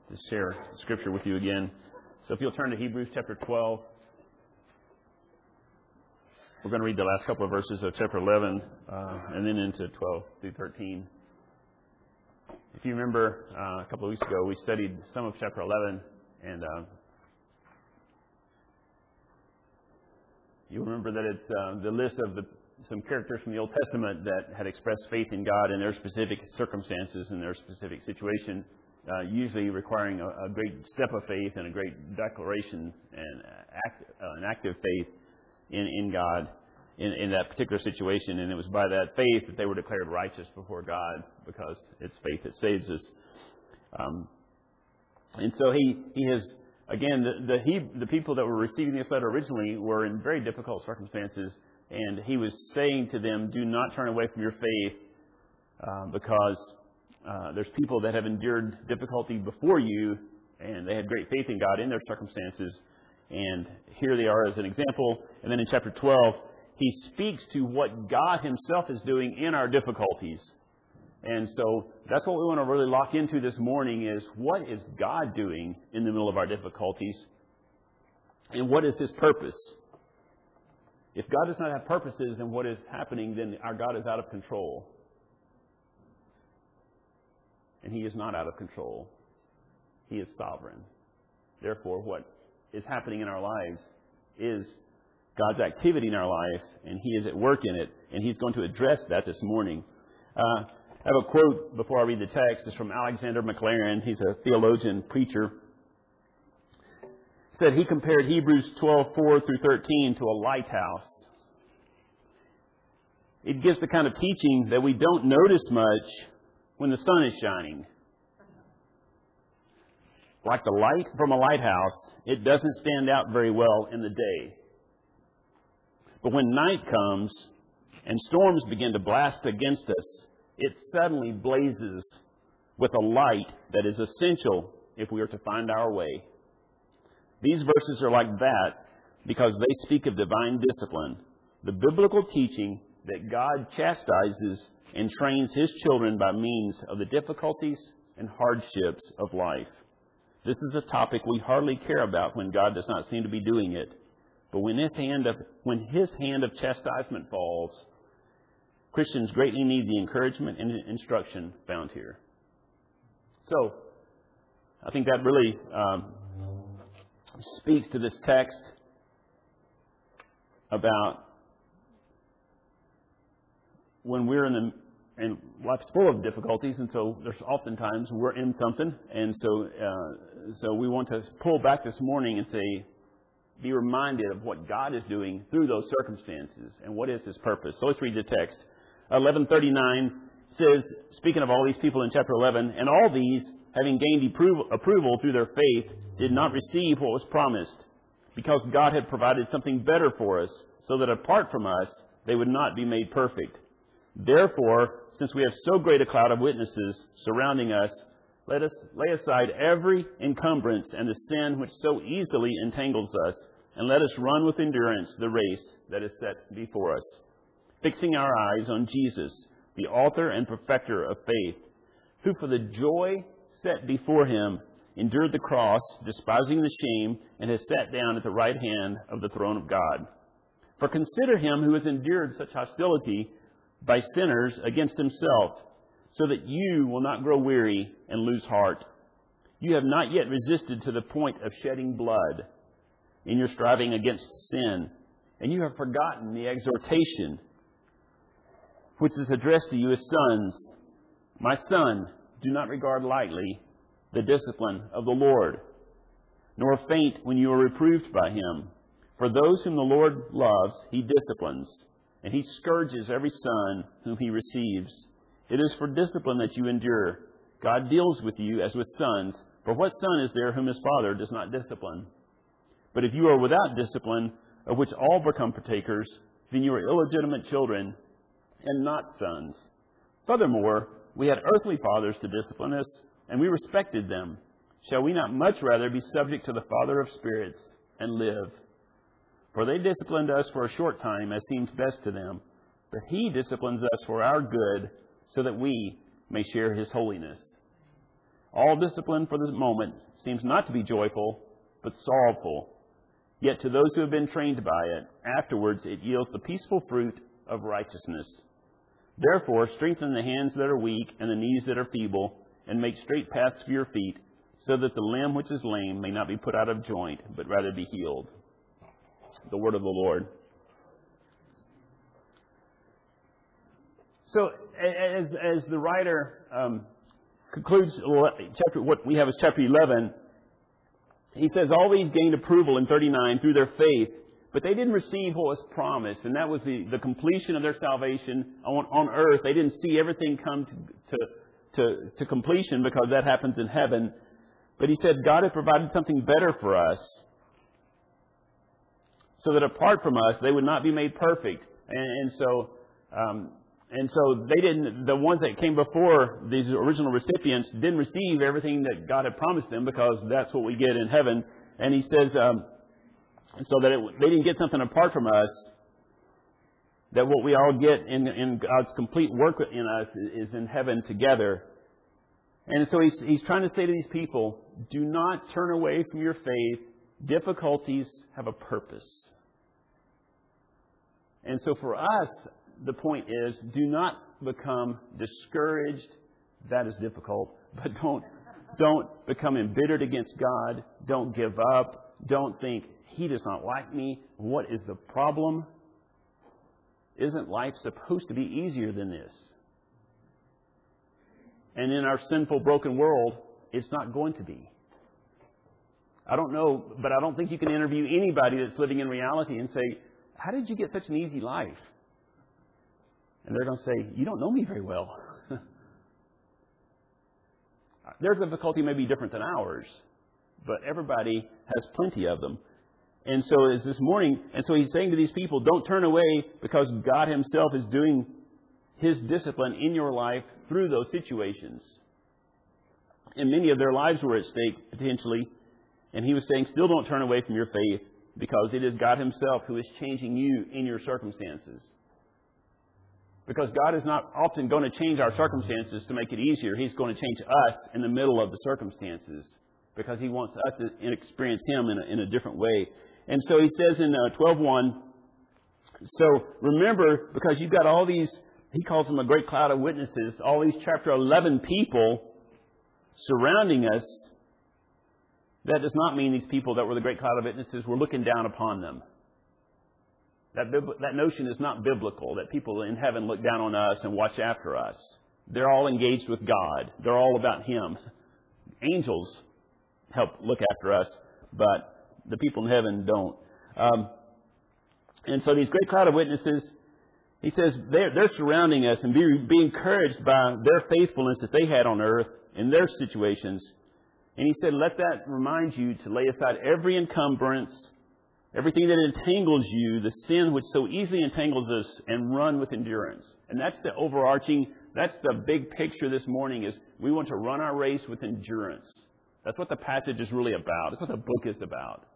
to share Scripture with you again. So if you'll turn to Hebrews chapter 12. We're going to read the last couple of verses of chapter 11 and then into 12 through 13. If you remember, a couple of weeks ago, we studied some of chapter 11, and you remember that it's the list of some characters from the Old Testament that had expressed faith in God in their specific circumstances and their specific situation, usually requiring a great step of faith and a great declaration and an active faith in God in that particular situation. And it was by that faith that they were declared righteous before God, because it's faith that saves us. And so he has, again, the people that were receiving this letter originally were in very difficult circumstances, and he was saying to them, do not turn away from your faith, because there's people that have endured difficulty before you, and they had great faith in God in their circumstances. And here they are as an example. And then in chapter 12, he speaks to what God himself is doing in our difficulties. And so that's what we want to really lock into this morning, is what is God doing in the middle of our difficulties? And what is his purpose? If God does not have purposes in what is happening, then our God is out of control. And he is not out of control. He is sovereign. Therefore, what is happening in our lives is God's activity in our life, and he is at work in it, and he's going to address that this morning. I have a quote before I read the text. It's from Alexander McLaren. He's a theologian, preacher. He said he compared Hebrews 12:4 through 13 to a lighthouse. It gives the kind of teaching that we don't notice much when the sun is shining. Like the light from a lighthouse, it doesn't stand out very well in the day. But when night comes and storms begin to blast against us, it suddenly blazes with a light that is essential if we are to find our way. These verses are like that because they speak of divine discipline, the biblical teaching that God chastises and trains his children by means of the difficulties and hardships of life. This is a topic we hardly care about when God does not seem to be doing it. But when his hand of chastisement falls, Christians greatly need the encouragement and instruction found here. So, I think that really speaks to this text about when we're and life's full of difficulties, and so there's oftentimes we're in something, and so we want to pull back this morning and say, be reminded of what God is doing through those circumstances and what is his purpose. So let's read the text. 11:39 says, speaking of all these people in chapter 11, and all these, having gained approval through their faith, did not receive what was promised, because God had provided something better for us, so that apart from us, they would not be made perfect. Therefore, since we have so great a cloud of witnesses surrounding us, let us lay aside every encumbrance and the sin which so easily entangles us, and let us run with endurance the race that is set before us, fixing our eyes on Jesus, the author and perfecter of faith, who for the joy set before him endured the cross, despising the shame, and has sat down at the right hand of the throne of God. For consider him who has endured such hostility by sinners against himself, so that you will not grow weary and lose heart. You have not yet resisted to the point of shedding blood in your striving against sin, and you have forgotten the exhortation which is addressed to you as sons. My son, do not regard lightly the discipline of the Lord, nor faint when you are reproved by him. For those whom the Lord loves, he disciplines, and he scourges every son whom he receives. It is for discipline that you endure. God deals with you as with sons. For what son is there whom his father does not discipline? But if you are without discipline, of which all become partakers, then you are illegitimate children and not sons. Furthermore, we had earthly fathers to discipline us, and we respected them. Shall we not much rather be subject to the Father of spirits and live? For they disciplined us for a short time, as seemed best to them. But he disciplines us for our good, so that we may share his holiness. All discipline for the moment seems not to be joyful, but sorrowful. Yet to those who have been trained by it, afterwards it yields the peaceful fruit of righteousness. Therefore, strengthen the hands that are weak and the knees that are feeble, and make straight paths for your feet, so that the limb which is lame may not be put out of joint, but rather be healed. The word of the Lord. So, as the writer concludes what we have as chapter 11, he says all these gained approval in 39 through their faith, but they didn't receive what was promised, and that was the completion of their salvation on earth. They didn't see everything come to completion, because that happens in heaven. But he said God had provided something better for us, so that apart from us, they would not be made perfect. And so they didn't. The ones that came before these original recipients didn't receive everything that God had promised them, because that's what we get in heaven. And he says, so that they didn't get something apart from us. That what we all get in God's complete work in us is in heaven together. And so he's trying to say to these people, do not turn away from your faith. Difficulties have a purpose. And so for us, the point is, do not become discouraged. That is difficult. But don't become embittered against God. Don't give up. Don't think, He does not like me. What is the problem? Isn't life supposed to be easier than this? And in our sinful, broken world, it's not going to be. I don't know, but I don't think you can interview anybody that's living in reality and say, how did you get such an easy life? And they're going to say, you don't know me very well. Their difficulty may be different than ours, but everybody has plenty of them. And so it's this morning, and so he's saying to these people, don't turn away, because God Himself is doing His discipline in your life through those situations. And many of their lives were at stake, potentially. And he was saying, still don't turn away from your faith, because it is God Himself who is changing you in your circumstances. Because God is not often going to change our circumstances to make it easier. He's going to change us in the middle of the circumstances, because He wants us to experience Him in a different way. And so he says in 12:1, so remember, because you've got all these, he calls them a great cloud of witnesses, all these chapter 11 people surrounding us. That does not mean these people that were the great cloud of witnesses were looking down upon them. That notion is not biblical, that people in heaven look down on us and watch after us. They're all engaged with God. They're all about Him. Angels help look after us, but the people in heaven don't. And so these great cloud of witnesses, he says, they're surrounding us, and be encouraged by their faithfulness that they had on earth in their situations. And he said, let that remind you to lay aside every encumbrance, everything that entangles you, the sin which so easily entangles us, and run with endurance. And that's the overarching, that's the big picture this morning, is we want to run our race with endurance. That's what the passage is really about. That's what the book is about.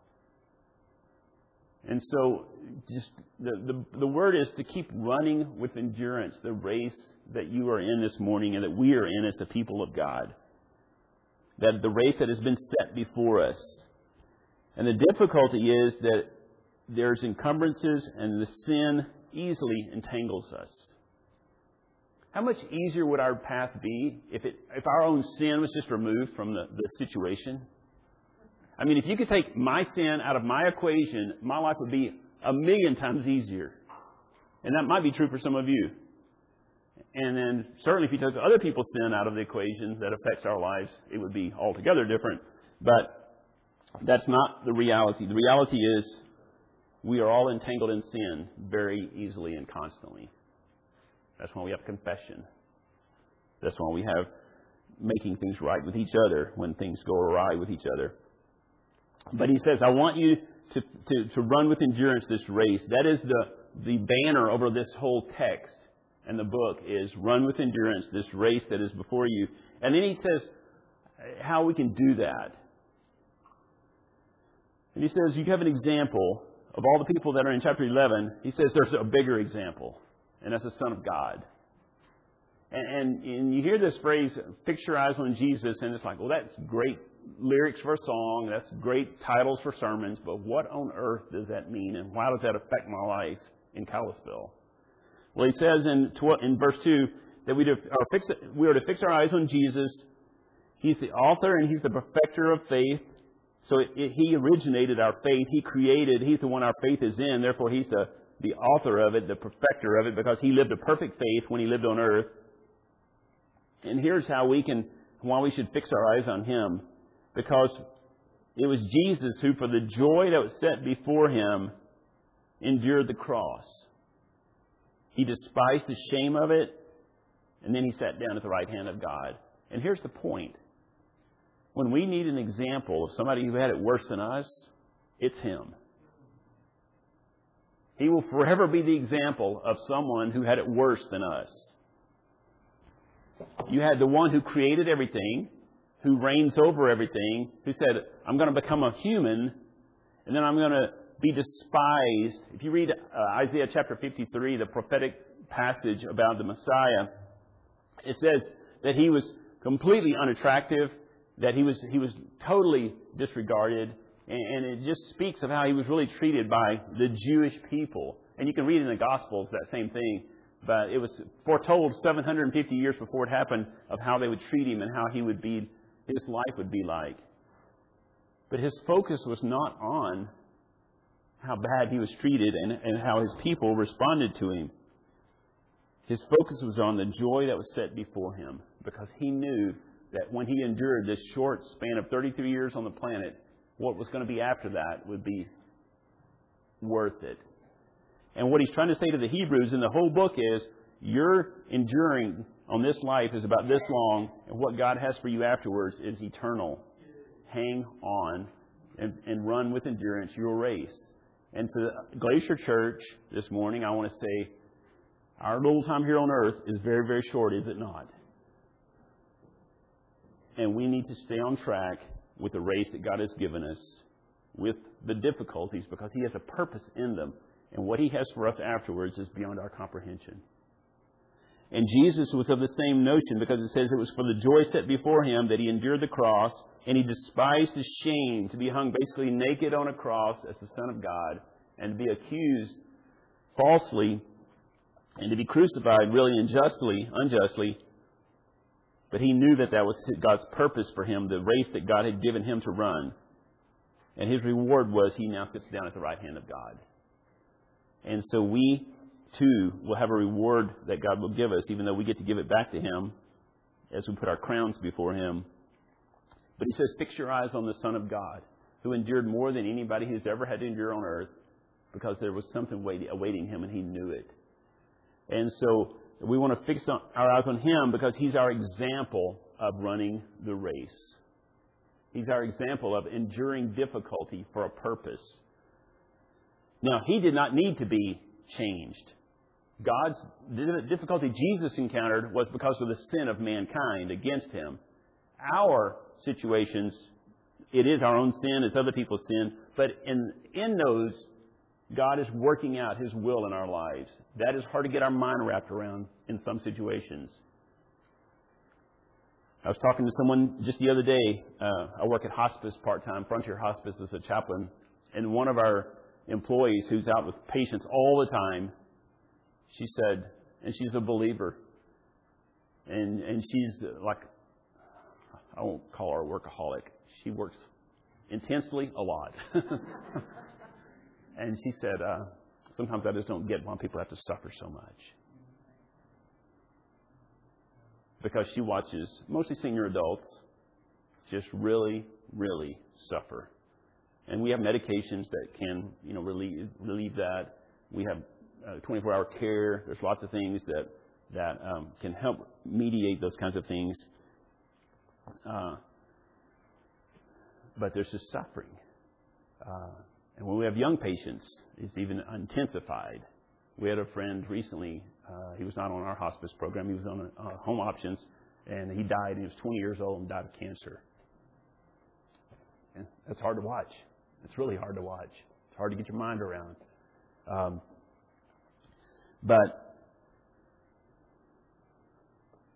And so just the word is to keep running with endurance the race that you are in this morning and that we are in as the people of God. That the race that has been set before us. And the difficulty is that there's encumbrances and the sin easily entangles us. How much easier would our path be if our own sin was just removed from the situation? I mean, if you could take my sin out of my equation, my life would be 1,000,000 times easier. And that might be true for some of you. And then certainly if you took other people's sin out of the equation that affects our lives, it would be altogether different. But that's not the reality. The reality is we are all entangled in sin very easily and constantly. That's why we have confession. That's why we have making things right with each other when things go awry with each other. But he says, I want you to run with endurance this race. That is the banner over this whole text and the book, is run with endurance this race that is before you. And then he says how we can do that. And he says, you have an example of all the people that are in chapter 11. He says there's a bigger example, and that's the Son of God. And you hear this phrase, fix your eyes on Jesus, and it's like, well, that's great lyrics for a song, that's great titles for sermons, but what on earth does that mean, and how does that affect my life in Kalispell? Well, he says in verse 2 that we are to fix our eyes on Jesus. He's the author and He's the perfecter of faith. So He originated our faith. He created. He's the one our faith is in. Therefore, He's the author of it, the perfecter of it, because He lived a perfect faith when He lived on earth. And here's why we should fix our eyes on Him. Because it was Jesus who, for the joy that was set before Him, endured the cross. He despised the shame of it, and then He sat down at the right hand of God. And here's the point. When we need an example of somebody who had it worse than us, it's Him. He will forever be the example of someone who had it worse than us. You had the one who created everything, who reigns over everything, who said, I'm going to become a human, and then I'm going to be despised. If you read Isaiah chapter 53, the prophetic passage about the Messiah, it says that He was completely unattractive, that He was totally disregarded, and it just speaks of how He was really treated by the Jewish people. And you can read in the Gospels that same thing, but it was foretold 750 years before it happened of how they would treat Him and how His life would be like. But His focus was not on how bad He was treated and how His people responded to Him. His focus was on the joy that was set before Him, because He knew that when He endured this short span of 33 years on the planet, what was going to be after that would be worth it. And what He's trying to say to the Hebrews in the whole book is, your enduring on this life is about this long, and what God has for you afterwards is eternal. Hang on and run with endurance your race. And to the Glacier Church this morning, I want to say, our little time here on earth is very, very short, is it not? And we need to stay on track with the race that God has given us, with the difficulties, because He has a purpose in them. And what He has for us afterwards is beyond our comprehension. And Jesus was of the same notion, because it says it was for the joy set before Him that He endured the cross, and He despised the shame to be hung basically naked on a cross as the Son of God, and to be accused falsely, and to be crucified really unjustly. But He knew that was God's purpose for Him, the race that God had given Him to run. And His reward was He now sits down at the right hand of God. And so we, too, will have a reward that God will give us, even though we get to give it back to Him as we put our crowns before Him. But He says, fix your eyes on the Son of God, who endured more than anybody who's ever had to endure on earth, because there was something awaiting Him, and He knew it. And so we want to fix our eyes on Him, because He's our example of running the race. He's our example of enduring difficulty for a purpose. Now, He did not need to be changed. The difficulty Jesus encountered was because of the sin of mankind against Him. Our situations, it is our own sin, it's other people's sin, but in those, God is working out His will in our lives. That is hard to get our mind wrapped around in some situations. I was talking to someone just the other day. I work at hospice part-time, Frontier Hospice as a chaplain. And one of our employees who's out with patients all the time, she said, and she's a believer. And she's like, I won't call her a workaholic. She works intensely a lot. And she said, sometimes I just don't get why people have to suffer so much. Because she watches mostly senior adults just really, really suffer. And we have medications that can, relieve that. We have 24-hour care. There's lots of things that can help mediate those kinds of things. But there's just suffering. And when we have young patients, it's even intensified. We had a friend recently, he was not on our hospice program, he was on Home Options, and he died. He was 20 years old and died of cancer. And that's hard to watch. It's really hard to watch. It's hard to get your mind around. But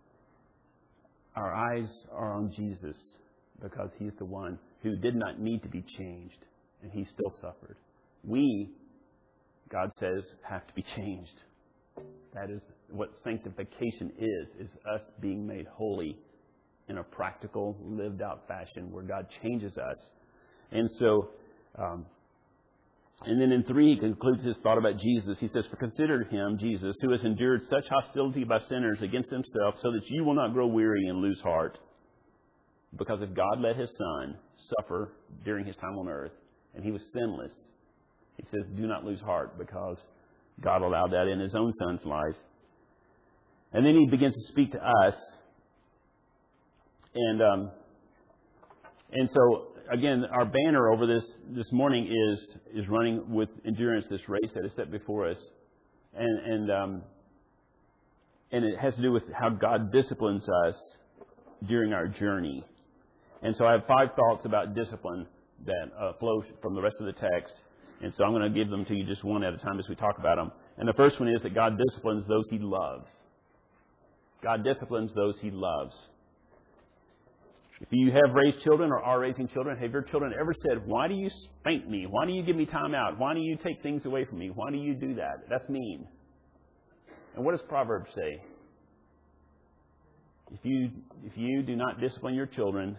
our eyes are on Jesus because He's the one who did not need to be changed, and He still suffered. We, God says, have to be changed. That is what sanctification is us being made holy in a practical, lived-out fashion where God changes us. And so, and then in 3, he concludes his thought about Jesus. He says, "For consider Him, Jesus, who has endured such hostility by sinners against Himself, so that you will not grow weary and lose heart." Because if God let His Son suffer during His time on earth, and He was sinless, He says, do not lose heart, because God allowed that in His own Son's life. And then He begins to speak to us. And so, again, our banner over this morning is running with endurance this race that is set before us. And it has to do with how God disciplines us during our journey. And so I have 5 thoughts about discipline that flow from the rest of the text. And so I'm going to give them to you just one at a time as we talk about them. And the first one is that God disciplines those He loves. God disciplines those He loves. If you have raised children or are raising children, have your children ever said, "Why do you spank me? Why do you give me time out? Why do you take things away from me? Why do you do that? That's mean." And what does Proverbs say? If you do not discipline your children,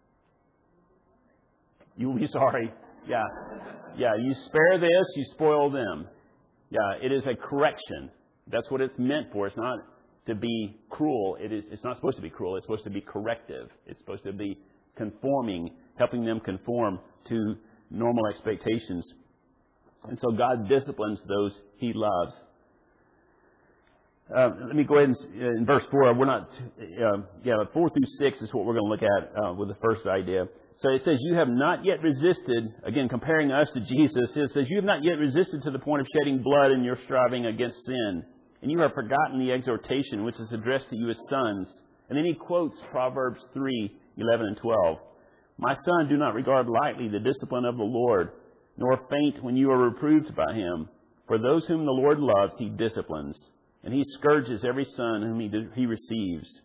you will be sorry. Yeah, you spare this, you spoil them. Yeah, it is a correction. That's what it's meant for. It's not to be cruel. It's not supposed to be cruel. It's supposed to be corrective. It's supposed to be conforming, helping them conform to normal expectations. And so God disciplines those He loves. Let me go ahead and in verse 4, 4 through 6 is what we're going to look at with the first idea. So it says, "You have not yet resisted," again, comparing us to Jesus, it says, "You have not yet resisted to the point of shedding blood in your striving against sin. And you have forgotten the exhortation which is addressed to you as sons." And then he quotes Proverbs 3:11 and 12. "My son, do not regard lightly the discipline of the Lord, nor faint when you are reproved by Him. For those whom the Lord loves, He disciplines, and He scourges every son whom He receives."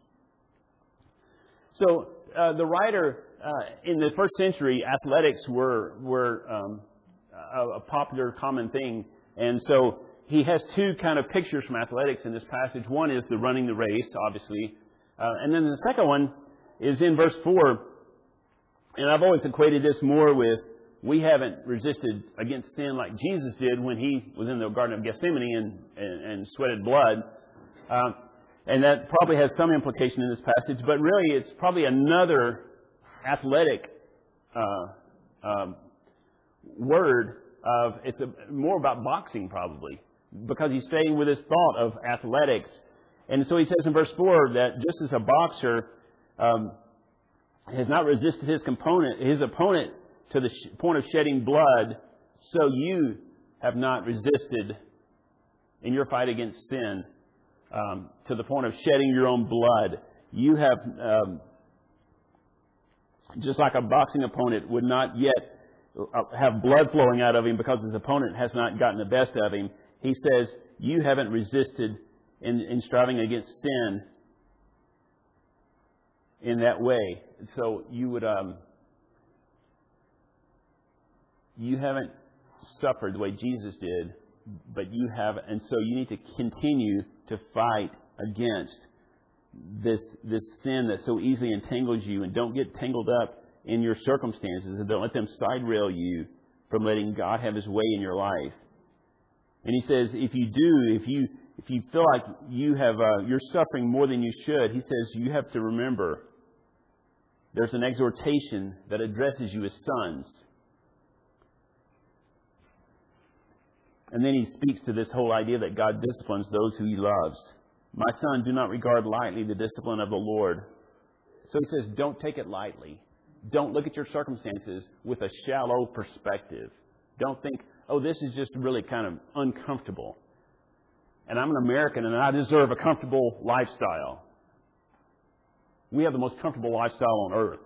So the writer, in the first century, athletics were a popular, common thing. And so he has 2 kind of pictures from athletics in this passage. One is the running the race, obviously. And then the second one is in verse 4. And I've always equated this more with, we haven't resisted against sin like Jesus did when He was in the Garden of Gethsemane and sweated blood. And that probably has some implication in this passage. But really, it's probably another athletic word. It's more about boxing, probably, because he's staying with his thought of athletics. And so he says in verse 4 that just as a boxer has not resisted his opponent to the point of shedding blood, so you have not resisted in your fight against sin to the point of shedding your own blood. You have, just like a boxing opponent would not yet have blood flowing out of him because his opponent has not gotten the best of him, he says, you haven't resisted in striving against sin in that way. So you would, you haven't suffered the way Jesus did, but you have, and so you need to continue to fight against this sin that so easily entangles you, and don't get tangled up in your circumstances, and don't let them side rail you from letting God have His way in your life. And he says, if you feel like you're suffering more than you should, he says you have to remember there's an exhortation that addresses you as sons. And then he speaks to this whole idea that God disciplines those who He loves. My son, do not regard lightly the discipline of the Lord. So he says, don't take it lightly. Don't look at your circumstances with a shallow perspective. Don't think, oh, this is just really kind of uncomfortable. And I'm an American and I deserve a comfortable lifestyle. We have the most comfortable lifestyle on earth.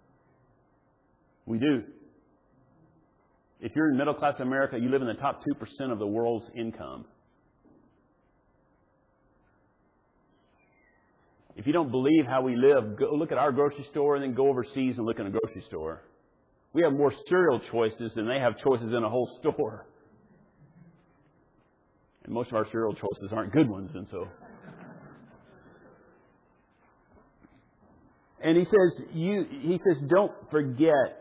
We do. If you're in middle-class America, you live in the top 2% of the world's income. if you don't believe how we live, go look at our grocery store and then go overseas and look in a grocery store. We have more cereal choices than they have choices in a whole store. And most of our cereal choices aren't good ones, and so. And he says, don't forget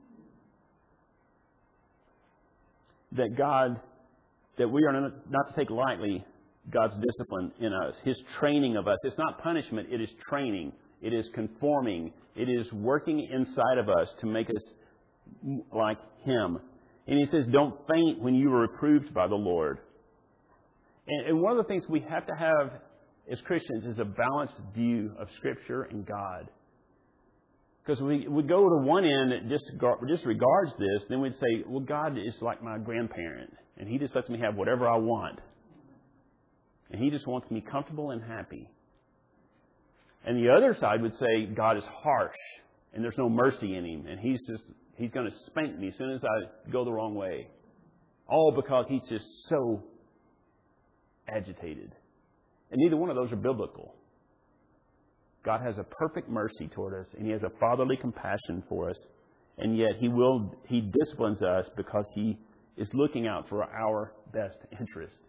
that we are not to take lightly God's discipline in us, His training of us. It's not punishment, it is training. It is conforming. It is working inside of us to make us like Him. And he says, don't faint when you are reproved by the Lord. And one of the things we have to have as Christians is a balanced view of Scripture and God. Because we go to one end that disregards this, then we'd say, well, God is like my grandparent, and He just lets me have whatever I want. And He just wants me comfortable and happy. And the other side would say, God is harsh, and there's no mercy in Him, and He's going to spank me as soon as I go the wrong way. All because He's just so agitated. And neither one of those are biblical. God has a perfect mercy toward us, and He has a fatherly compassion for us. And yet He disciplines us because He is looking out for our best interest.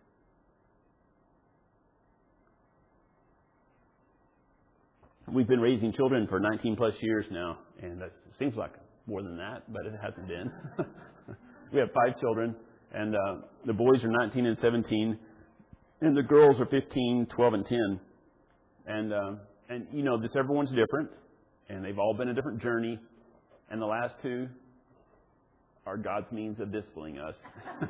We've been raising children for 19 plus years now, and it seems like more than that, but it hasn't been. We have 5 children, and the boys are 19 and 17, and the girls are 15, 12, and 10. And you know, everyone's different, and they've all been a different journey, and the last 2 are God's means of disciplining us.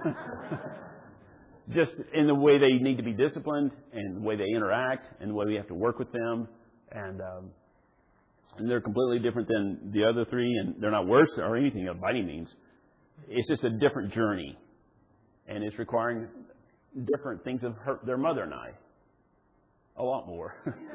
Just in the way they need to be disciplined, and the way they interact, and the way we have to work with them. And they're completely different than the other 3, and they're not worse or anything by any means. It's just a different journey, and it's requiring different things of their mother and I. A lot more.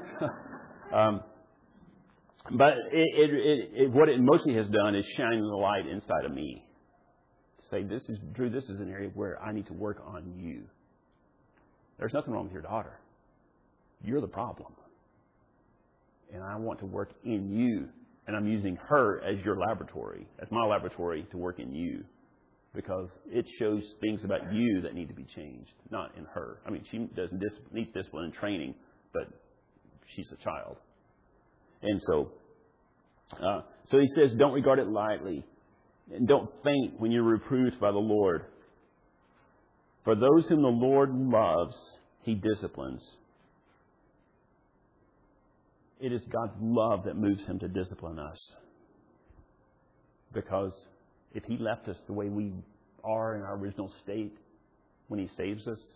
But what it mostly has done is shine the light inside of me. To say, Drew, this is an area where I need to work on you. There's nothing wrong with your daughter. You're the problem. And I want to work in you. And I'm using her as your laboratory, as my laboratory to work in you. Because it shows things about you that need to be changed, not in her. I mean, she needs discipline and training, but she's a child. And so he says, don't regard it lightly. And don't faint when you're reproved by the Lord. For those whom the Lord loves, He disciplines. It is God's love that moves Him to discipline us. Because if He left us the way we are in our original state when He saves us,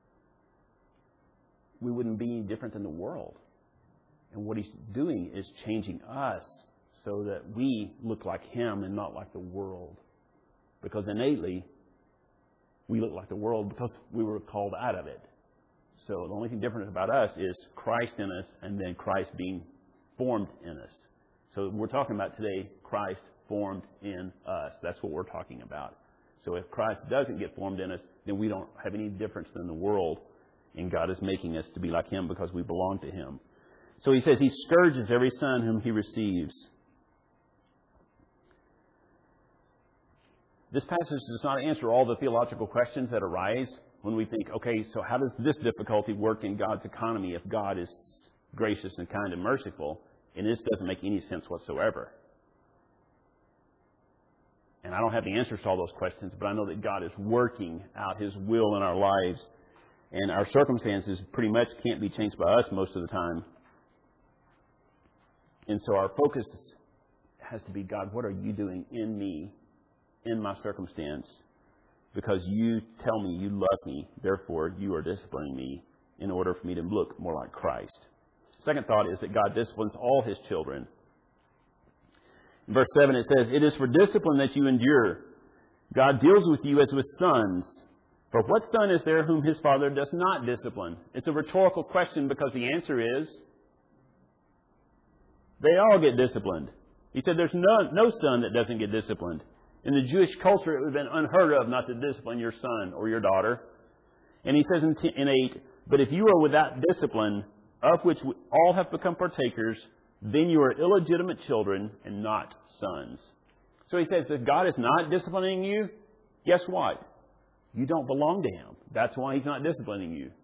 we wouldn't be any different than the world. And what He's doing is changing us so that we look like Him and not like the world. Because innately, we look like the world because we were called out of it. So the only thing different about us is Christ in us and then Christ being formed in us. So we're talking about today Christ formed in us. That's what we're talking about. So if Christ doesn't get formed in us, then we don't have any difference than the world. And God is making us to be like Him because we belong to Him. So He says He scourges every son whom He receives. This passage does not answer all the theological questions that arise when we think, okay, so how does this difficulty work in God's economy if God is gracious and kind and merciful? And this doesn't make any sense whatsoever. And I don't have the answers to all those questions, but I know that God is working out His will in our lives. And our circumstances pretty much can't be changed by us most of the time. And so our focus has to be, God, what are you doing in me, in my circumstance? Because you tell me you love me, therefore you are disciplining me in order for me to look more like Christ. Second thought is that God disciplines all His children. In verse 7 it says, it is for discipline that you endure. God deals with you as with sons. For what son is there whom his father does not discipline? It's a rhetorical question because the answer is, they all get disciplined. He said there's no son that doesn't get disciplined. In the Jewish culture, it would have been unheard of not to discipline your son or your daughter. And he says in 8, but if you are without discipline, of which we all have become partakers, then you are illegitimate children and not sons. So he says, if God is not disciplining you, guess what? You don't belong to Him. That's why He's not disciplining you.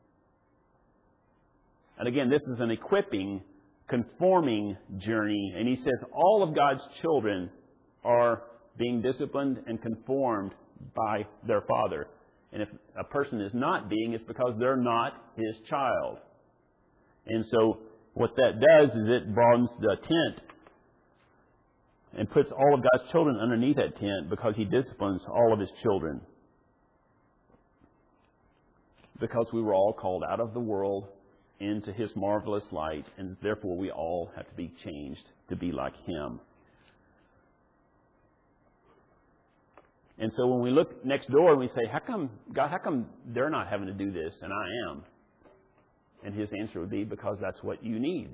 And again, this is an equipping, conforming journey. And he says all of God's children are being disciplined and conformed by their Father. And if a person is not being, it's because they're not His child. And so what that does is it broadens the tent and puts all of God's children underneath that tent because He disciplines all of His children. Because we were all called out of the world into His marvelous light, and therefore we all have to be changed to be like Him. And so when we look next door and we say, God, how come they're not having to do this and I am? And His answer would be, because that's what you need.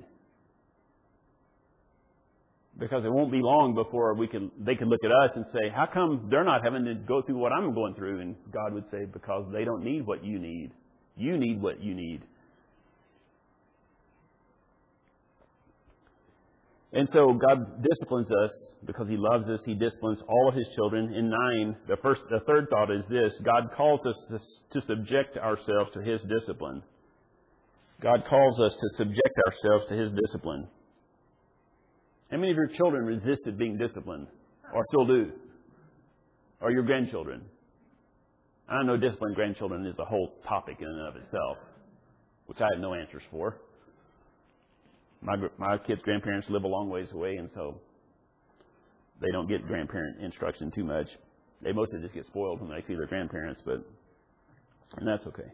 Because it won't be long before they can look at us and say, how come they're not having to go through what I'm going through? And God would say, because they don't need what you need. You need what you need. And so God disciplines us because He loves us. He disciplines all of His children. In 9, the third thought is this: God calls us to subject ourselves to His discipline. God calls us to subject ourselves to His discipline. How many of your children resisted being disciplined, or still do? Or your grandchildren? I know disciplining grandchildren is a whole topic in and of itself, which I have no answers for. My kids' grandparents live a long ways away, and so they don't get grandparent instruction too much. They mostly just get spoiled when they see their grandparents, and that's okay.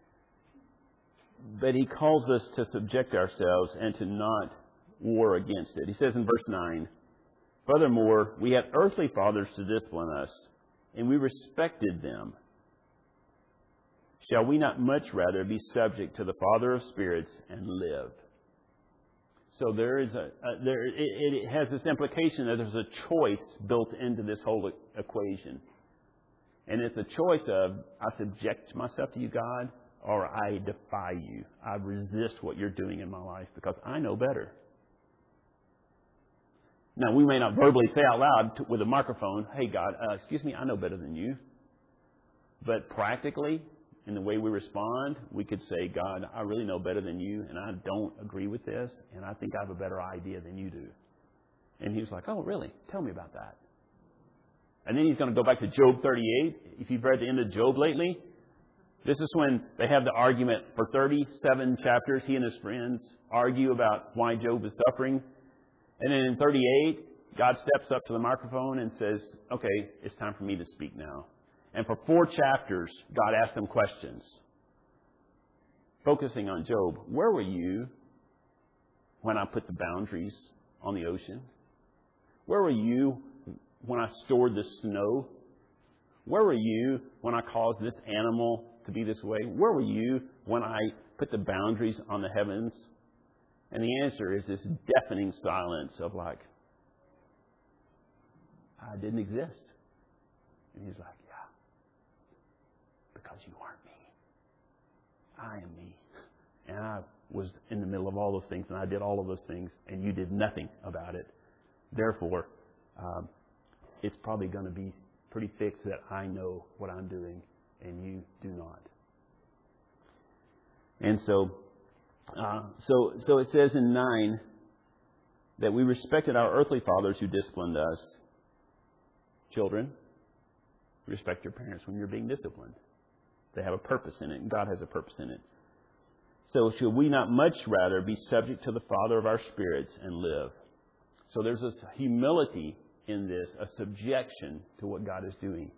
But He calls us to subject ourselves and to not war against it. He says in verse 9, furthermore, we had earthly fathers to discipline us, and we respected them. Shall we not much rather be subject to the Father of spirits and live? So it has this implication that there's a choice built into this whole equation. And it's a choice of, I subject myself to you, God, or I defy you. I resist what you're doing in my life because I know better. Now, we may not verbally say out loud with a microphone, hey, God, excuse me, I know better than you. But practically, in the way we respond, we could say, God, I really know better than you, and I don't agree with this, and I think I have a better idea than you do. And He was like, oh, really? Tell me about that. And then He's going to go back to Job 38. If you've read the end of Job lately, this is when they have the argument for 37 chapters. He and his friends argue about why Job is suffering. And then in 38, God steps up to the microphone and says, okay, it's time for me to speak now. And for 4 chapters, God asked them questions, focusing on Job. Where were you when I put the boundaries on the ocean? Where were you when I stored the snow? Where were you when I caused this animal to be this way? Where were you when I put the boundaries on the heavens? And the answer is this deafening silence of like, I didn't exist. And He's like, yeah, because you aren't me. I am me. And I was in the middle of all those things, and I did all of those things, and you did nothing about it. Therefore, it's probably going to be pretty fixed that I know what I'm doing, and you do not. And so it says in 9 that we respected our earthly fathers who disciplined us. Children, respect your parents when you're being disciplined. They have a purpose in it, and God has a purpose in it. So should we not much rather be subject to the Father of our spirits and live? So there's this humility in this, a subjection to what God is doing.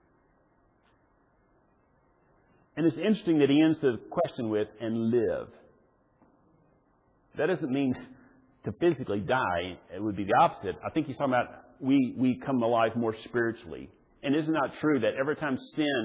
And it's interesting that He ends the question with, and live. That doesn't mean to physically die. It would be the opposite. I think He's talking about we come alive more spiritually. And isn't it true that every time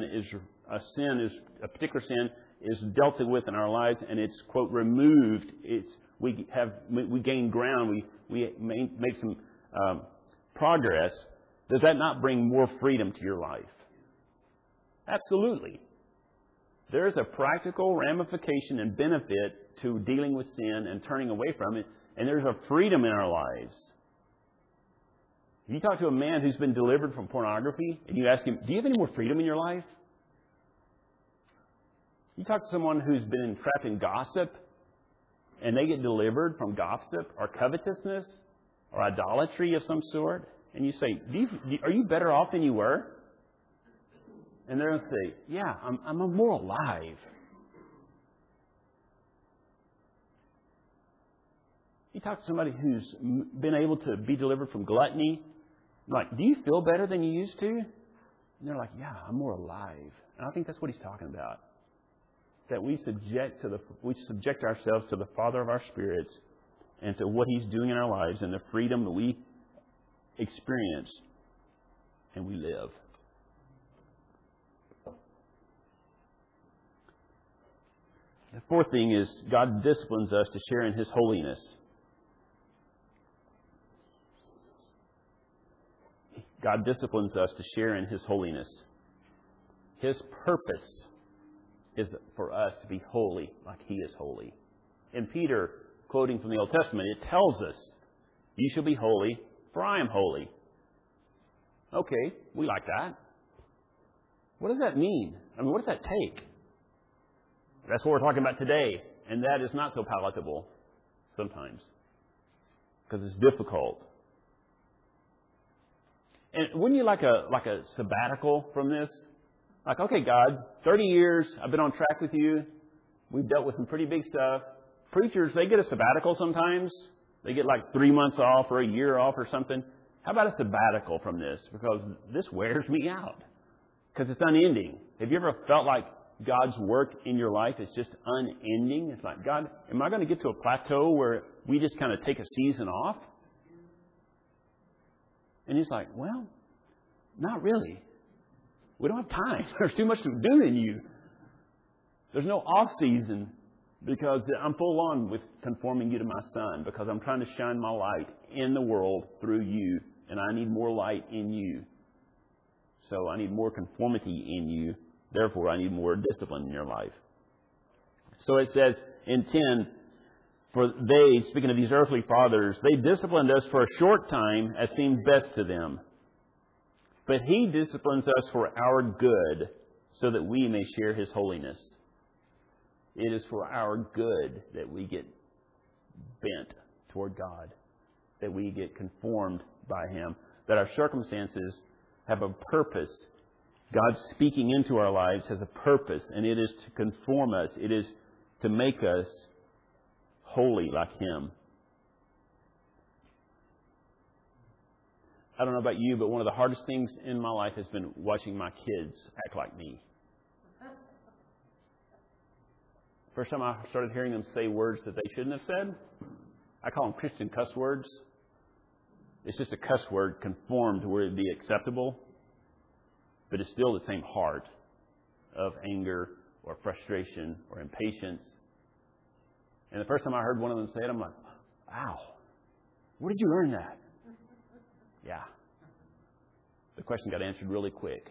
a particular sin is dealt with in our lives and it's, quote, removed, we gain ground, we make some progress, does that not bring more freedom to your life? Absolutely. There is a practical ramification and benefit to dealing with sin and turning away from it, and there's a freedom in our lives. If you talk to a man who's been delivered from pornography, and you ask him, do you have any more freedom in your life? You talk to someone who's been entrapped in gossip, and they get delivered from gossip or covetousness or idolatry of some sort, and you say, are you better off than you were? And they're going to say, yeah, I'm more alive. You talk to somebody who's been able to be delivered from gluttony, like, do you feel better than you used to? And they're like, yeah, I'm more alive. And I think that's what he's talking about. That we subject ourselves to the Father of our spirits and to what He's doing in our lives and the freedom that we experience and we live. The fourth thing is God disciplines us to share in His holiness. God disciplines us to share in His holiness. His purpose is for us to be holy like He is holy. And Peter, quoting from the Old Testament, it tells us, you shall be holy, for I am holy. Okay, we like that. What does that mean? I mean, what does that take? That's what we're talking about today. And that is not so palatable sometimes. Because it's difficult. And wouldn't you like a sabbatical from this? Like, okay, God, 30 years, I've been on track with you. We've dealt with some pretty big stuff. Preachers, they get a sabbatical sometimes. They get like 3 months off or a year off or something. How about a sabbatical from this? Because this wears me out. Because it's unending. Have you ever felt like God's work in your life is just unending? It's like, God, am I going to get to a plateau where we just kind of take a season off? And He's like, well, not really. We don't have time. There's too much to do in you. There's no off season because I'm full on with conforming you to my Son because I'm trying to shine my light in the world through you, and I need more light in you. So I need more conformity in you. Therefore, I need more discipline in your life. So it says in 10, for they, speaking of these earthly fathers, they disciplined us for a short time as seemed best to them. But He disciplines us for our good so that we may share His holiness. It is for our good that we get bent toward God, that we get conformed by Him, that our circumstances have a purpose. God speaking into our lives has a purpose, and it is to conform us. It is to make us holy like Him. I don't know about you, but one of the hardest things in my life has been watching my kids act like me. First time I started hearing them say words that they shouldn't have said, I call them Christian cuss words. It's just a cuss word conformed to where it'd be acceptable, but it's still the same heart of anger or frustration or impatience. And the first time I heard one of them say it, I'm like, wow, where did you learn that? Yeah. The question got answered really quick.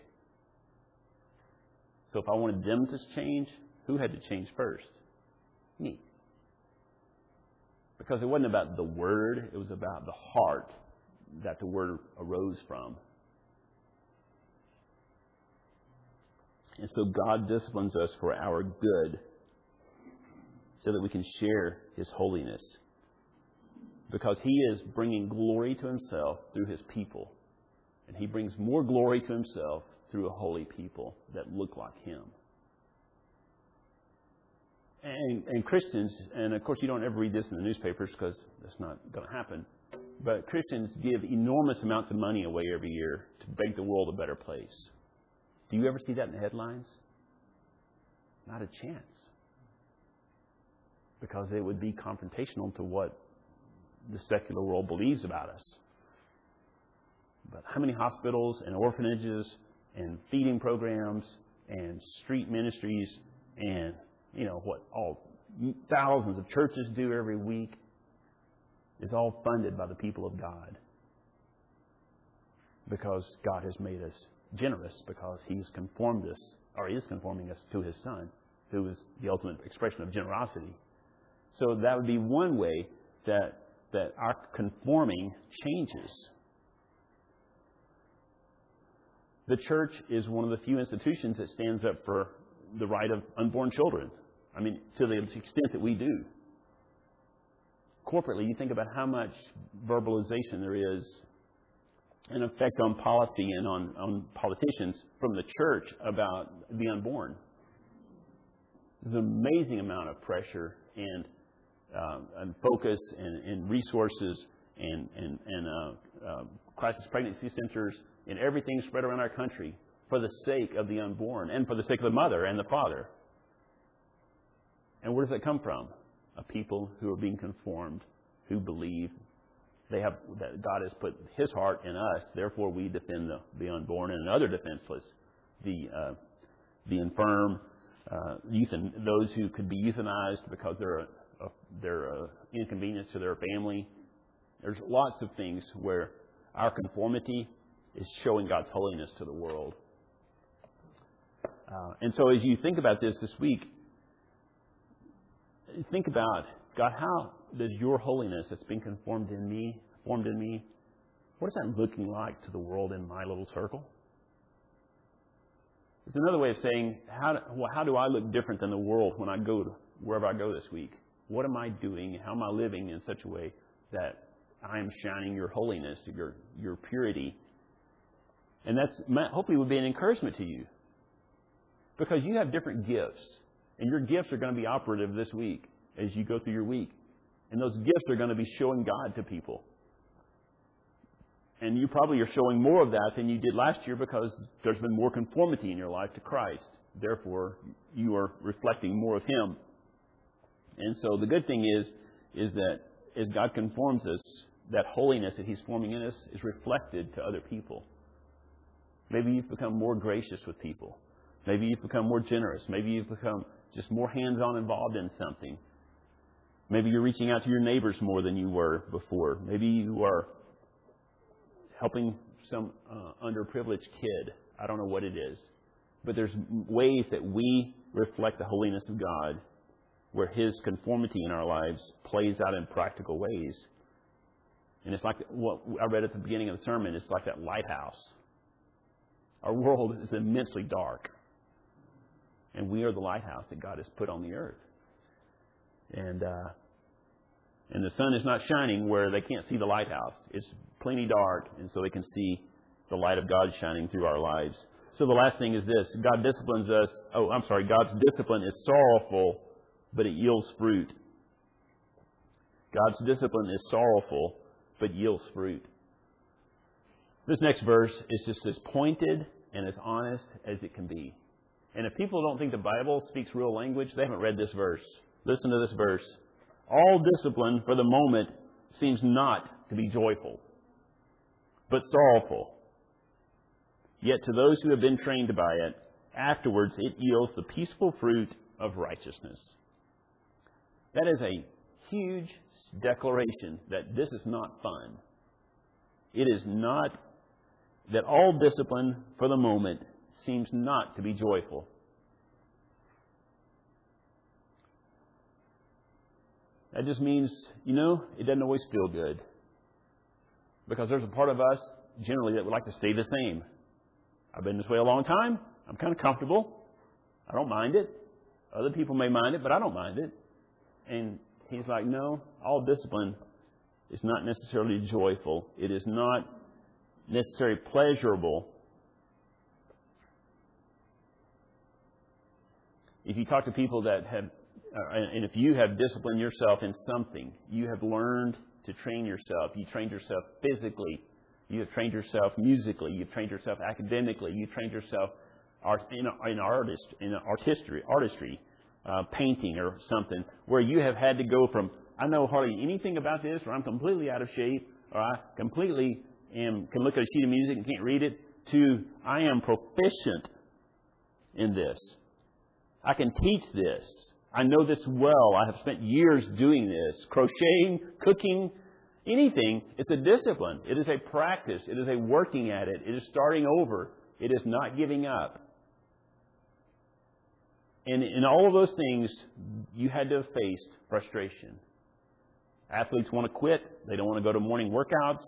So if I wanted them to change, who had to change first? Me. Because it wasn't about the word, it was about the heart that the word arose from. And so God disciplines us for our good so that we can share His holiness. Because He is bringing glory to Himself through His people. And He brings more glory to Himself through a holy people that look like Him. And Christians, and of course you don't ever read this in the newspapers because that's not going to happen, but Christians give enormous amounts of money away every year to make the world a better place. Do you ever see that in the headlines? Not a chance. Because it would be confrontational to what the secular world believes about us. But how many hospitals and orphanages and feeding programs and street ministries and, what all thousands of churches do every week is all funded by the people of God. Because God has made us generous because He's conformed us, or is conforming us to His Son. who is the ultimate expression of generosity. So that would be one way that our conforming changes. The church is one of the few institutions that stands up for the right of unborn children. I mean, to the extent that we do. Corporately, you think about how much verbalization there is, an effect on policy and on politicians from the church about the unborn. There's an amazing amount of pressure and focus and resources and crisis pregnancy centers and everything spread around our country for the sake of the unborn and for the sake of the mother and the father. And where does that come from? A people who are being conformed, who believe that God has put His heart in us. Therefore, we defend the unborn and other defenseless, the infirm, those who could be euthanized because they're inconvenience to their family. There's lots of things where our conformity is showing God's holiness to the world. And so, as you think about this week, think about, God, how does your holiness that's been formed in me, what is that looking like to the world in my little circle? It's another way of saying, how do I look different than the world when I go to wherever I go this week? What am I doing? How am I living in such a way that I am shining your holiness, your purity? And that's hopefully would be an encouragement to you. Because you have different gifts. And your gifts are going to be operative this week as you go through your week. And those gifts are going to be showing God to people. And you probably are showing more of that than you did last year because there's been more conformity in your life to Christ. Therefore, you are reflecting more of Him. And so the good thing is that as God conforms us, that holiness that He's forming in us is reflected to other people. Maybe you've become more gracious with people. Maybe you've become more generous. Maybe you've become just more hands-on involved in something. Maybe you're reaching out to your neighbors more than you were before. Maybe you are helping some underprivileged kid. I don't know what it is. But there's ways that we reflect the holiness of God where His conformity in our lives plays out in practical ways. And it's like what I read at the beginning of the sermon. It's like that lighthouse. Our world is immensely dark. And we are the lighthouse that God has put on the earth. And the sun is not shining where they can't see the lighthouse. It's plenty dark, and so they can see the light of God shining through our lives. So the last thing is this. God's discipline is sorrowful, but it yields fruit. God's discipline is sorrowful, but yields fruit. This next verse is just as pointed and as honest as it can be. And if people don't think the Bible speaks real language, they haven't read this verse. Listen to this verse. All discipline for the moment seems not to be joyful, but sorrowful. Yet to those who have been trained by it, afterwards it yields the peaceful fruit of righteousness. That is a huge declaration that this is not fun. It is not that all discipline for the moment seems not to be joyful. That just means, it doesn't always feel good. Because there's a part of us, generally, that would like to stay the same. I've been this way a long time. I'm kind of comfortable. I don't mind it. Other people may mind it, but I don't mind it. And He's like, no, all discipline is not necessarily joyful. It is not necessarily pleasurable. If you talk to people that have, and if you have disciplined yourself in something, you have learned to train yourself. You trained yourself physically. You have trained yourself musically. You've trained yourself academically. You've trained yourself in artistry, painting or something, where you have had to go from, I know hardly anything about this, or I'm completely out of shape, or I completely can look at a sheet of music and can't read it, to I am proficient in this. I can teach this. I know this well. I have spent years doing this. Crocheting, cooking, anything. It's a discipline. It is a practice. It is a working at it. It is starting over. It is not giving up. And in all of those things, you had to have faced frustration. Athletes want to quit. They don't want to go to morning workouts.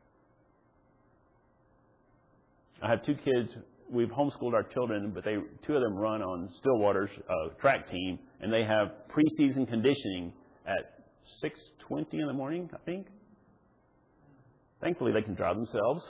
I have 2 kids. We've homeschooled our children, but 2 of them run on Stillwater's track team, and they have preseason conditioning at 6:20 in the morning, I think. Thankfully, they can drive themselves.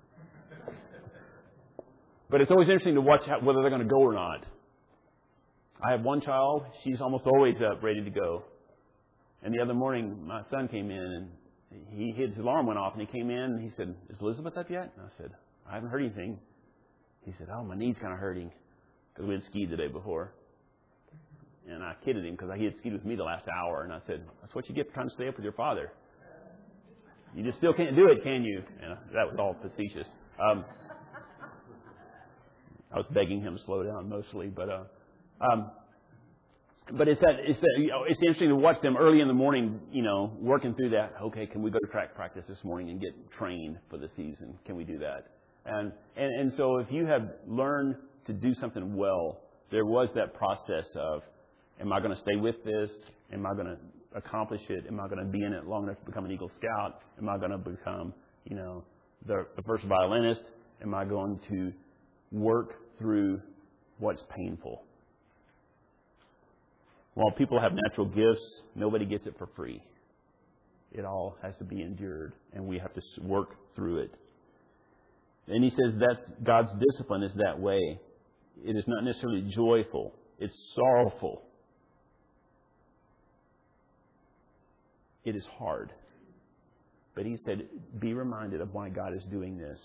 But it's always interesting to watch whether they're going to go or not. I have one child. She's almost always up, ready to go. And the other morning, my son came in, and his alarm went off, and he came in, and he said, "Is Elizabeth up yet?" And I said, "I haven't heard anything." He said, "Oh, my knee's kind of hurting," because we had skied the day before. And I kidded him because he had skied with me the last hour. And I said, "That's what you get for trying to stay up with your father. You just still can't do it, can you?" And that was all facetious. I was begging him to slow down mostly, but it's interesting to watch them early in the morning, working through that. Okay, can we go to track practice this morning and get trained for the season? Can we do that? And so if you have learned to do something well, there was that process of, am I going to stay with this? Am I going to accomplish it? Am I going to be in it long enough to become an Eagle Scout? Am I going to become, the first violinist? Am I going to work through what's painful? While people have natural gifts, nobody gets it for free. It all has to be endured, and we have to work through it. And he says that God's discipline is that way. It is not necessarily joyful. It's sorrowful. It is hard. But he said, be reminded of why God is doing this.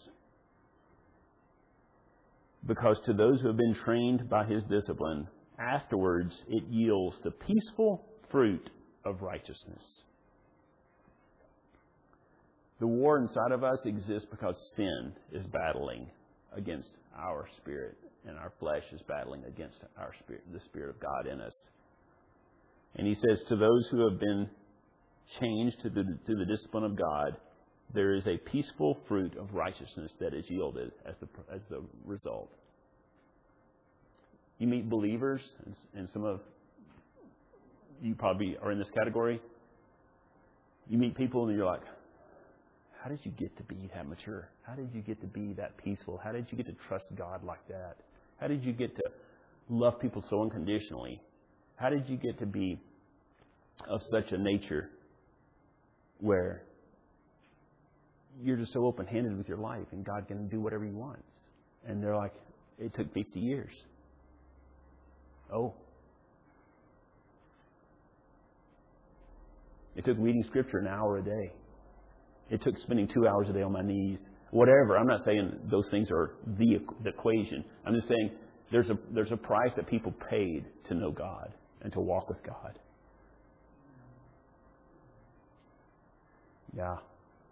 Because to those who have been trained by His discipline, afterwards it yields the peaceful fruit of righteousness. The war inside of us exists because sin is battling against our spirit, and our flesh is battling against our spirit, the Spirit of God in us. And he says, to those who have been changed through the discipline of God, there is a peaceful fruit of righteousness that is yielded as the result. You meet believers, and some of you probably are in this category. You meet people and you're like, how did you get to be that mature? How did you get to be that peaceful? How did you get to trust God like that? How did you get to love people so unconditionally? How did you get to be of such a nature where you're just so open-handed with your life and God can do whatever He wants? And they're like, it took 50 years. Oh. It took reading Scripture an hour a day. It took spending 2 hours a day on my knees. Whatever. I'm not saying those things are the equation. I'm just saying there's a price that people paid to know God and to walk with God. Yeah.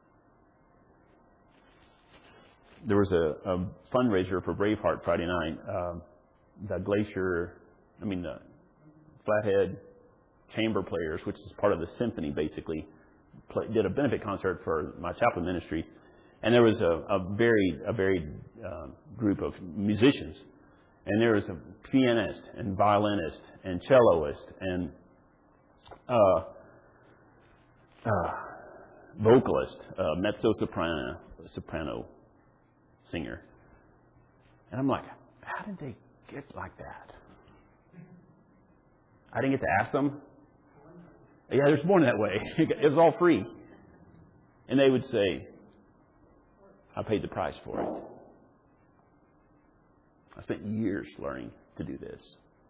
There was a fundraiser for Braveheart Friday night. The Flathead Chamber Players, which is part of the symphony, basically, did a benefit concert for my chaplain ministry, and there was a varied group of musicians, and there was a pianist and violinist and celloist and vocalist, mezzo-soprano singer, and I'm like, how did they get like that? I didn't get to ask them. Yeah, there's more that way. It was all free. And they would say, I paid the price for it. I spent years learning to do this.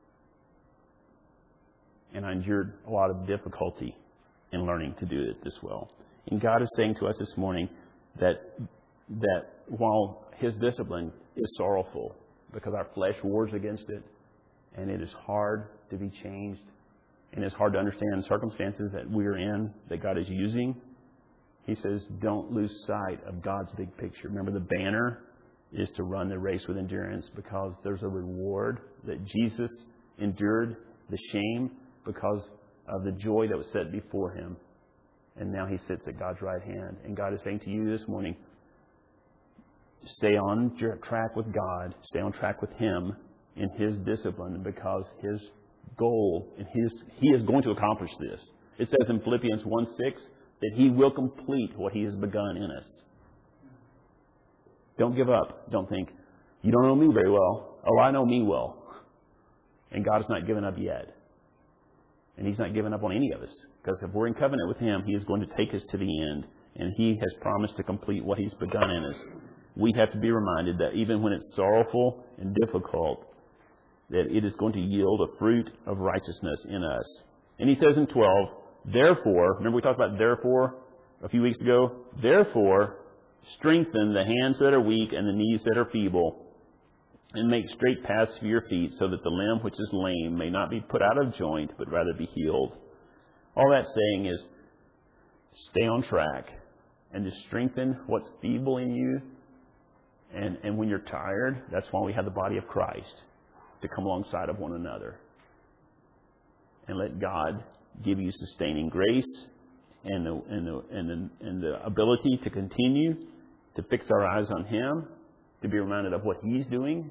And I endured a lot of difficulty in learning to do it this well. And God is saying to us this morning that while His discipline is sorrowful, because our flesh wars against it, and it is hard to be changed, and it's hard to understand circumstances that we're in, that God is using. He says, don't lose sight of God's big picture. Remember, the banner is to run the race with endurance, because there's a reward that Jesus endured the shame because of the joy that was set before Him. And now He sits at God's right hand. And God is saying to you this morning, stay on track with God, stay on track with Him, in His discipline because His goal, and He is going to accomplish this. It says in Philippians 1:6 that He will complete what He has begun in us. Don't give up. Don't think, you don't know me very well. Oh, I know me well. And God's not given up yet. And He's not given up on any of us. Because if we're in covenant with Him, He is going to take us to the end. And He has promised to complete what He's begun in us. We have to be reminded that even when it's sorrowful and difficult, that it is going to yield a fruit of righteousness in us. And He says in 12, therefore, remember we talked about therefore a few weeks ago? Therefore, strengthen the hands that are weak and the knees that are feeble, and make straight paths for your feet, so that the limb which is lame may not be put out of joint, but rather be healed. All that's saying is, stay on track and to strengthen what's feeble in you. And when you're tired, that's why we have the body of Christ, to come alongside of one another. And let God give you sustaining grace and the ability to continue to fix our eyes on Him, to be reminded of what He's doing,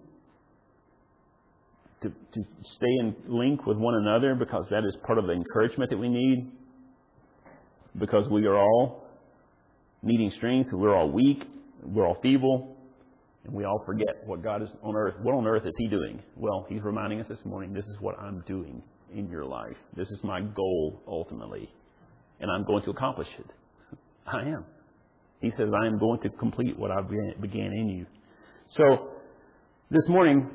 to stay in link with one another, because that is part of the encouragement that we need. Because we are all needing strength, we're all weak, we're all feeble, and we all forget what God is on earth. What on earth is He doing? Well, He's reminding us this morning, this is what I'm doing in your life. This is my goal ultimately, and I'm going to accomplish it. I am. He says, I am going to complete what I began in you. So, this morning,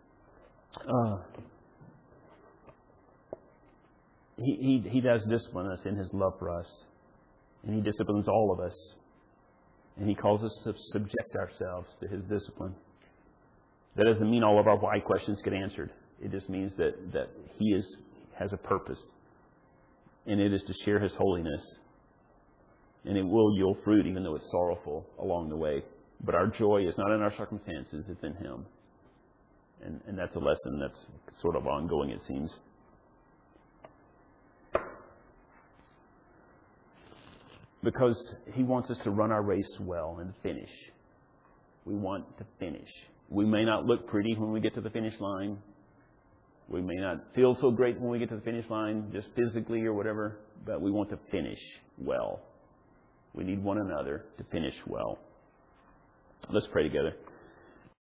He does discipline us in His love for us. And He disciplines all of us. And He calls us to subject ourselves to His discipline. That doesn't mean all of our why questions get answered. It just means that He has a purpose. And it is to share His holiness. And it will yield fruit, even though it's sorrowful along the way. But our joy is not in our circumstances, it's in Him. And that's a lesson that's sort of ongoing, it seems. Because He wants us to run our race well and finish. We want to finish. We may not look pretty when we get to the finish line. We may not feel so great when we get to the finish line, just physically or whatever. But we want to finish well. We need one another to finish well. Let's pray together.